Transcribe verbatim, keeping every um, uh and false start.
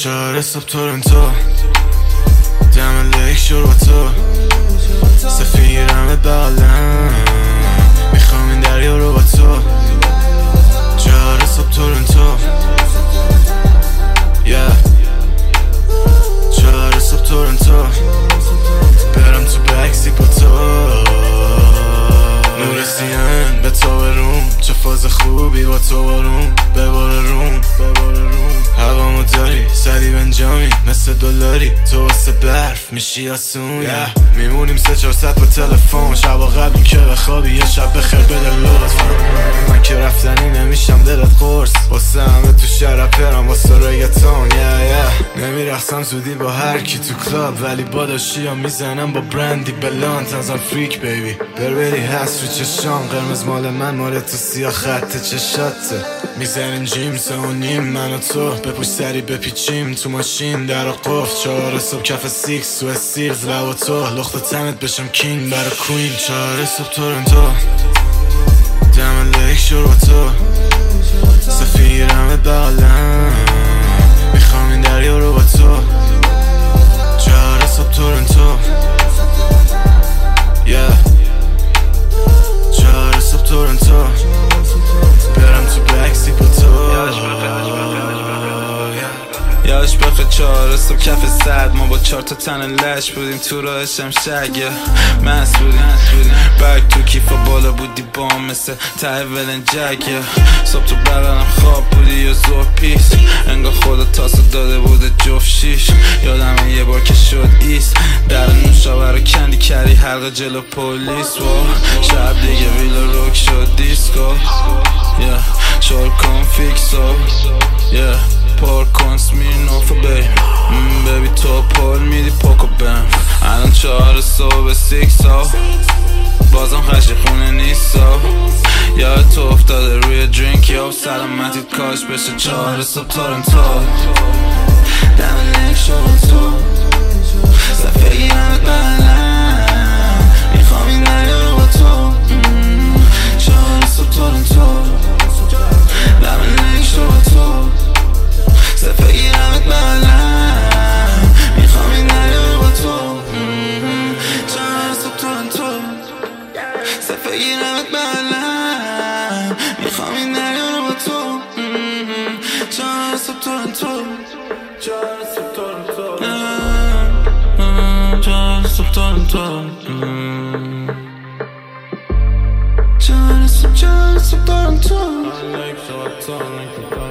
چهار صبح تورنتو دم لیک شور با تو سفیرم بغلم میخوام این دریا رو با تو چهار صبح تورنتو yeah. چهار صبح تورنتو برم تو بکسی با تو نور سیان به تو بروم چه فاز خوبی با تو بارون بباره روم هوامو داری سری بنجامی مثل دلاری تو واسه برف میشی آسون yeah. میمونیم سه چهار ست با تلفن شبا قبلی که بخوابی یه شب بخیر بده لطف من که رفتنی نمیشم دلت قرص واسه همه تو شهر پرم واسه ریگتون yeah, yeah. نمیرخصم زودی با هر کی تو کلاب ولی با داشتی یا میزنم با برندی بلانت ازم فریک بیبی بربری هست رو چشام قرمز مال من مال تو سیاه خط چشاته میزنیم جیم سه و نیم من و تو بپوش سری بپیچیم تو ماشین در قفل چهار صبح کف سیکس تو استیلز لب و تو لخت تنت بشم کینگ برا کوین چهار صبح تورنتو دم لیک شور با تو سفیرم بغلم میخوام این دریا رو با تو چهار صبح تورنتو yeah. چهار صبح تورنتو برم تو بکسی با تو یادش بخیر چهار صبح کف صد ما با چهار تا تن لش بودیم تو راه شمشک مست بودیم بک تو کیفا بالا بودی بام مثل ته ولنجک صبح تو بغلم خواب بودی یا زور پیس انگار خدا تاسو داده بوده جفت شیش یادم یه بار که شد ایست در نوشابه رو کندی کردی حلقه جلو پولیس و شب دیگه ویلا روک شد دیسکو شور کن فیکسو پر کن سمیرنوف بیب بیبی تو پر میدی پوکو بم الان چهار صبح سیکسو بازم خشی خونه نیستو یاد تو افتاده روی درینک یا سلامتیت کاش بشه چهار صبح تورنتو دم لیک شور تو صفحه گیرمت بغلم میخوام این دریا رو با تو چهار صبح تورنتو دم لیک شور تو صفحه گیرمت بغلم میخوام این دریا رو با تو چهار صبح تورنتو صفحه گیرمت بغلم میخوام این دریا رو با تو چهار صبح تورنتو چهار صبح تورنتو چهار صبح تورنتو چهار صبح چهار صبح تورنتو